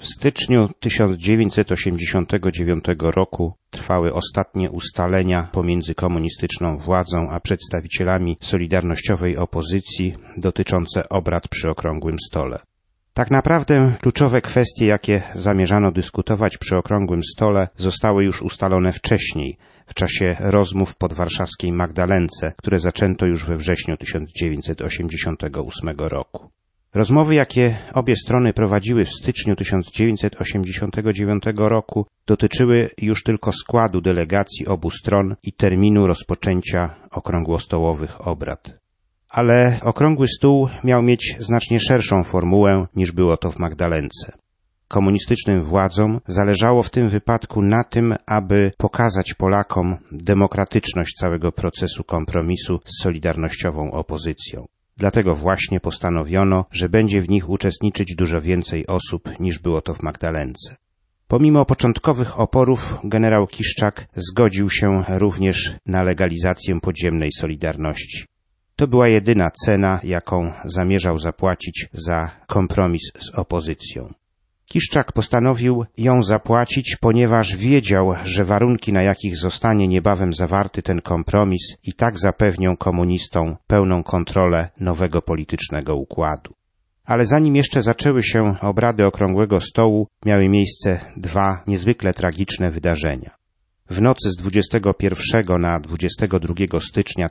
W styczniu 1989 roku trwały ostatnie ustalenia pomiędzy komunistyczną władzą a przedstawicielami solidarnościowej opozycji dotyczące obrad przy Okrągłym Stole. Tak naprawdę kluczowe kwestie, jakie zamierzano dyskutować przy Okrągłym Stole, zostały już ustalone wcześniej, w czasie rozmów w podwarszawskiej Magdalence, które zaczęto już we wrześniu 1988 roku. Rozmowy, jakie obie strony prowadziły w styczniu 1989 roku, dotyczyły już tylko składu delegacji obu stron i terminu rozpoczęcia okrągłostołowych obrad. Ale Okrągły Stół miał mieć znacznie szerszą formułę, niż było to w Magdalence. Komunistycznym władzom zależało w tym wypadku na tym, aby pokazać Polakom demokratyczność całego procesu kompromisu z solidarnościową opozycją. Dlatego właśnie postanowiono, że będzie w nich uczestniczyć dużo więcej osób, niż było to w Magdalence. Pomimo początkowych oporów, generał Kiszczak zgodził się również na legalizację podziemnej Solidarności. To była jedyna cena, jaką zamierzał zapłacić za kompromis z opozycją. Kiszczak postanowił ją zapłacić, ponieważ wiedział, że warunki, na jakich zostanie niebawem zawarty ten kompromis, i tak zapewnią komunistom pełną kontrolę nowego politycznego układu. Ale zanim jeszcze zaczęły się obrady Okrągłego Stołu, miały miejsce dwa niezwykle tragiczne wydarzenia. W nocy z 21 na 22 stycznia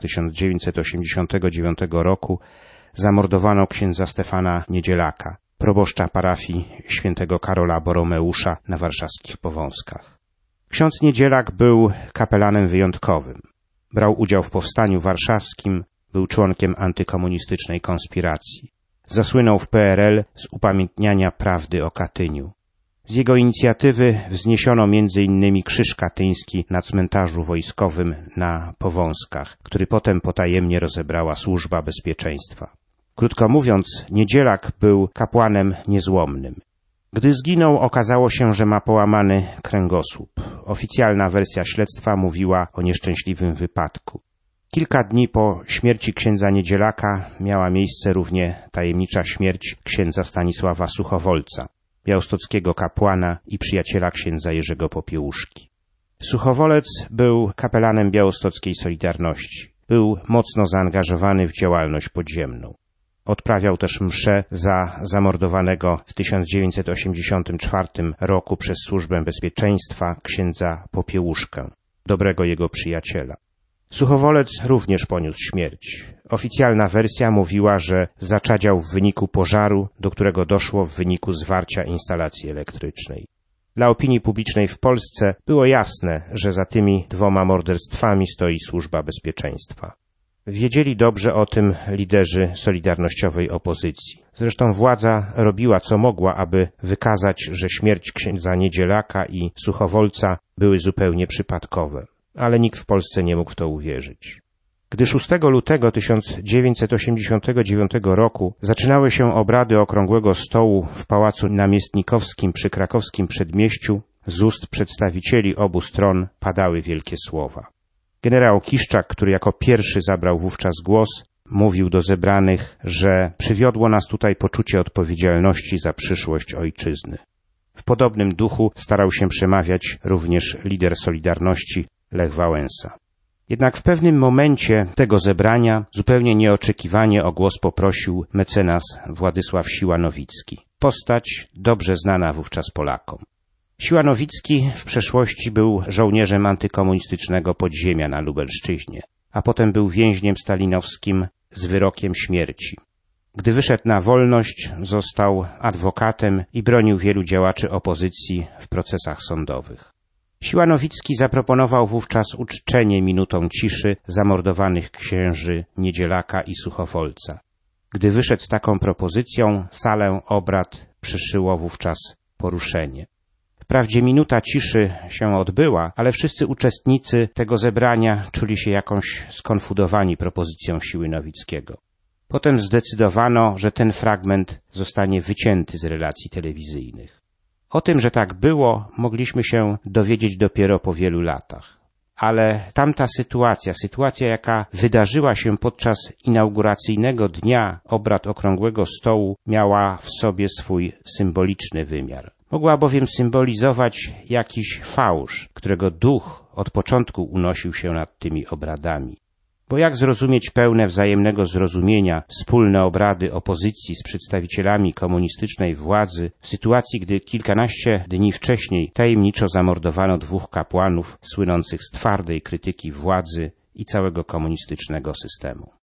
1989 roku zamordowano księdza Stefana Niedzielaka, proboszcza parafii świętego Karola Boromeusza na warszawskich Powązkach. Ksiądz Niedzielak był kapelanem wyjątkowym. Brał udział w powstaniu warszawskim, był członkiem antykomunistycznej konspiracji. Zasłynął w PRL z upamiętniania prawdy o Katyniu. Z jego inicjatywy wzniesiono m.in. krzyż katyński na cmentarzu wojskowym na Powązkach, który potem potajemnie rozebrała Służba Bezpieczeństwa. Krótko mówiąc, Niedzielak był kapłanem niezłomnym. Gdy zginął, okazało się, że ma połamany kręgosłup. Oficjalna wersja śledztwa mówiła o nieszczęśliwym wypadku. Kilka dni po śmierci księdza Niedzielaka miała miejsce równie tajemnicza śmierć księdza Stanisława Suchowolca, białostockiego kapłana i przyjaciela księdza Jerzego Popiełuszki. Suchowolec był kapelanem białostockiej Solidarności. Był mocno zaangażowany w działalność podziemną. Odprawiał też msze za zamordowanego w 1984 roku przez Służbę Bezpieczeństwa księdza Popiełuszkę, dobrego jego przyjaciela. Suchowolec również poniósł śmierć. Oficjalna wersja mówiła, że zaczadział w wyniku pożaru, do którego doszło w wyniku zwarcia instalacji elektrycznej. Dla opinii publicznej w Polsce było jasne, że za tymi dwoma morderstwami stoi Służba Bezpieczeństwa. Wiedzieli dobrze o tym liderzy solidarnościowej opozycji. Zresztą władza robiła co mogła, aby wykazać, że śmierć księdza Niedzielaka i Suchowolca były zupełnie przypadkowe. Ale nikt w Polsce nie mógł w to uwierzyć. Gdy 6 lutego 1989 roku zaczynały się obrady Okrągłego Stołu w Pałacu Namiestnikowskim przy krakowskim Przedmieściu, z ust przedstawicieli obu stron padały wielkie słowa. Generał Kiszczak, który jako pierwszy zabrał wówczas głos, mówił do zebranych, że przywiodło nas tutaj poczucie odpowiedzialności za przyszłość ojczyzny. W podobnym duchu starał się przemawiać również lider Solidarności Lech Wałęsa. Jednak w pewnym momencie tego zebrania zupełnie nieoczekiwanie o głos poprosił mecenas Władysław Siła-Nowicki, postać dobrze znana wówczas Polakom. Siła-Nowicki w przeszłości był żołnierzem antykomunistycznego podziemia na Lubelszczyźnie, a potem był więźniem stalinowskim z wyrokiem śmierci. Gdy wyszedł na wolność, został adwokatem i bronił wielu działaczy opozycji w procesach sądowych. Siła-Nowicki zaproponował wówczas uczczenie minutą ciszy zamordowanych księży Niedzielaka i Suchowolca. Gdy wyszedł z taką propozycją, salę obrad przyszyło wówczas poruszenie. Wprawdzie minuta ciszy się odbyła, ale wszyscy uczestnicy tego zebrania czuli się jakąś skonfudowani propozycją Siły Nowickiego. Potem zdecydowano, że ten fragment zostanie wycięty z relacji telewizyjnych. O tym, że tak było, mogliśmy się dowiedzieć dopiero po wielu latach. Ale tamta sytuacja, jaka wydarzyła się podczas inauguracyjnego dnia obrad Okrągłego Stołu, miała w sobie swój symboliczny wymiar. Mogła bowiem symbolizować jakiś fałsz, którego duch od początku unosił się nad tymi obradami. Bo jak zrozumieć pełne wzajemnego zrozumienia wspólne obrady opozycji z przedstawicielami komunistycznej władzy w sytuacji, gdy kilkanaście dni wcześniej tajemniczo zamordowano 2 kapłanów słynących z twardej krytyki władzy i całego komunistycznego systemu?